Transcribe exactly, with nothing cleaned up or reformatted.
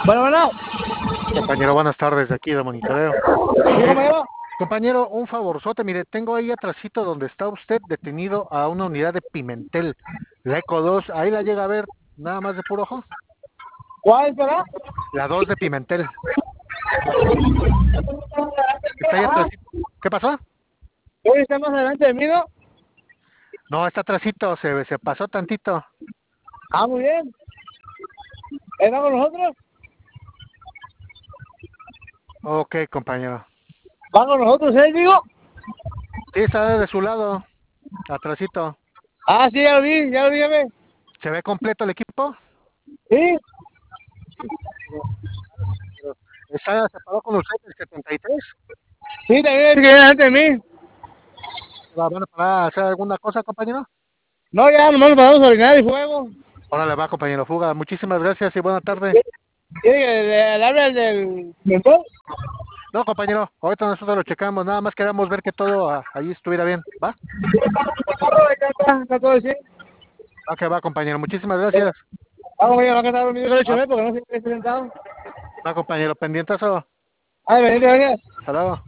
Bueno, bueno, Compañero, buenas tardes de aquí de monitoreo. sí, Eh, compañero. compañero, un favorzote, mire, tengo ahí atrásito donde está usted detenido a una unidad de Pimentel, la Eco dos, ahí la llega a ver, nada más de puro ojo. ¿Cuál será? La dos de Pimentel, está ahí Ah, atrásito. ¿Qué pasó? hoy está más adelante de mí, ¿no? No, está atrásito, se, se pasó tantito. Ah, muy bien. ¿Está con nosotros? Ok, compañero. ¿Va con nosotros, eh, digo? Sí, está de su lado, atrásito. Ah, sí, ya lo vi, ya lo vi, ya ve. ¿Se ve completo el equipo? Sí, ¿Está separado con usted el setenta y tres? sí, también es que viene delante de mí. ¿Va van a parar a hacer alguna cosa, compañero? No, ya, nomás nos pasamos a orinar y fuego. Órale, va, compañero Fuga. Muchísimas gracias y buena tarde. ¿Quiere que le, le hable al del mentor? No, compañero, ahorita nosotros lo checamos, nada más queremos ver que todo ah, ahí estuviera bien. ¿Va? Acá está, está todo bien. Va que va, compañero. Muchísimas gracias. Vamos, voy a estar dormido con el Va, chomé porque no sé qué estoy sentado. va, compañero. Pendientazo. Ay, vení, vení. Hasta luego.